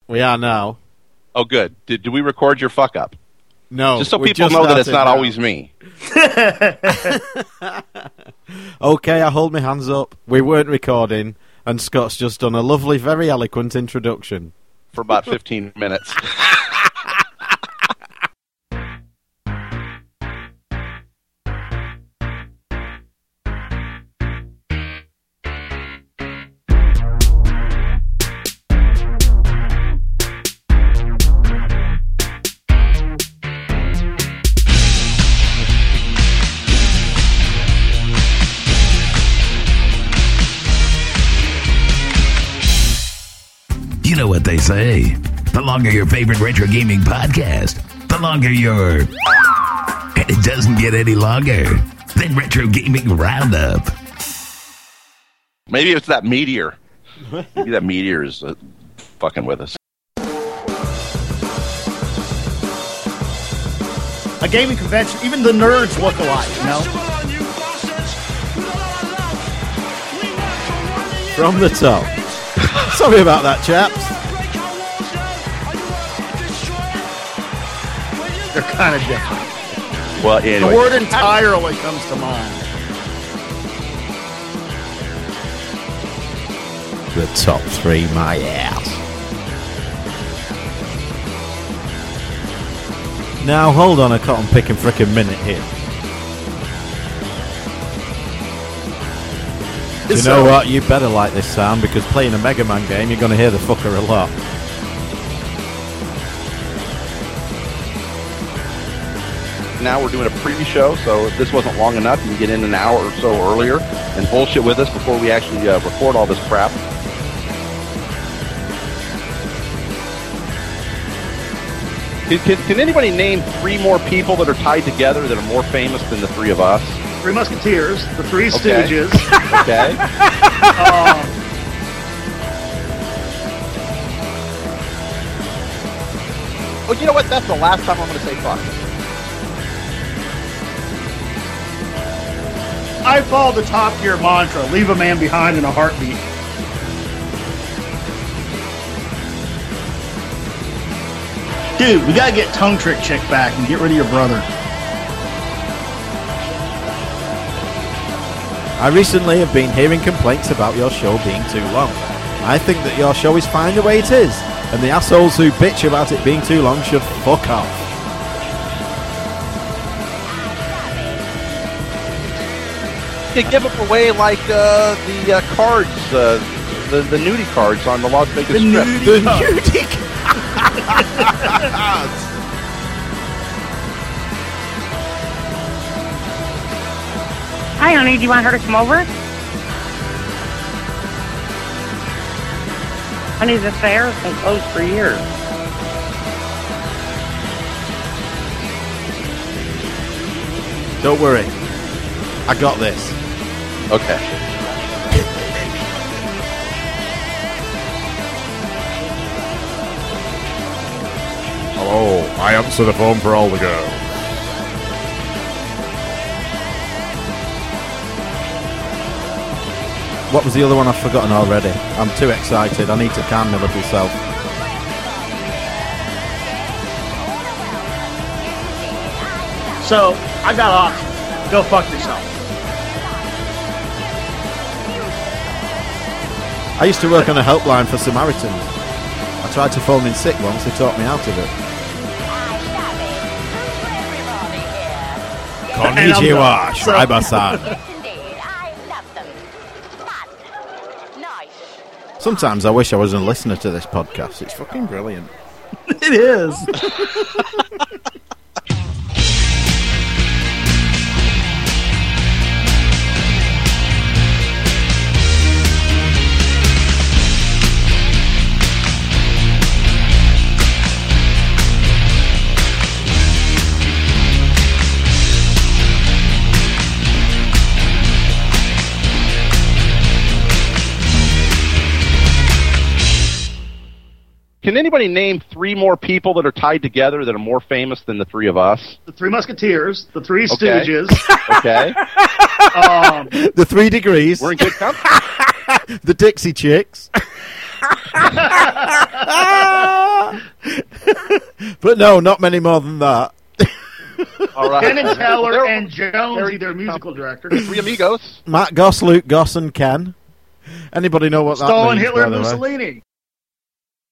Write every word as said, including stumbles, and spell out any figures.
We are now. Oh, good. Did, did we record your fuck up? No. Just so people know that it's not now. Always me. Okay, I hold my hands up. We weren't recording, and Scott's just done a lovely, very eloquent introduction. For about fifteen minutes. You know what they say. The longer your favorite retro gaming podcast, the longer your... And it doesn't get any longer than Retro Gaming Roundup. Maybe it's that meteor. Maybe that meteor is uh, fucking with us. A gaming convention, even the nerds look alike, you know? From the top. Sorry about that, chaps. They're kind of different. Well, anyway. The word entirely comes to mind. The top three, my ass. Now, hold on a cotton picking frickin' minute here. You know what? You better like this sound, because playing a Mega Man game, you're going to hear the fucker a lot. Now we're doing a pre-show, so if this wasn't long enough, you can get in an hour or so earlier and bullshit with us before we actually uh, record all this crap. Can, can, can anybody name three more people that are tied together that are more famous than the three of us? Three Musketeers, the Three Okay. Stooges. Okay. um, Well, you know what? That's the last time I'm going to say fuck. I follow the Top Gear mantra, leave a man behind in a heartbeat. Dude, we gotta get Tongue Trick Chick back and get rid of your brother. I recently have been hearing complaints about your show being too long. I think that your show is fine the way it is, and the assholes who bitch about it being too long should fuck off. You give them away like uh, the uh, cards, uh, the, the nudie cards on the Las Vegas The Strip. nudie The cards. nudie cards. Hi, honey. Do you want her to come over? Honey, the fair has been closed for years. Don't worry. I got this. Okay. Hello, I answer the phone for all the girls. What was the other one? I've forgotten already. I'm too excited. I need to calm my little self. So, I got options. Go fuck yourself. I used to work on a helpline for Samaritans. I tried to phone in sick once. They talked me out of it. Konnichiwa, So- Schreiber-san. Indeed, I love them. Fun. Nice. Sometimes I wish I was a listener to this podcast. It's fucking brilliant. It is. Can anybody name three more people that are tied together that are more famous than the three of us? The Three Musketeers, the Three Okay. Stooges. Okay. um, The Three Degrees. We're in good company. The Dixie Chicks. But no, not many more than that. All right. Ken and Teller They're and Jonesy, very their good musical company. director. Three amigos. Matt Goss, Luke Goss, and Ken. Anybody know what that Stalin, means? Hitler, by and the way? Mussolini.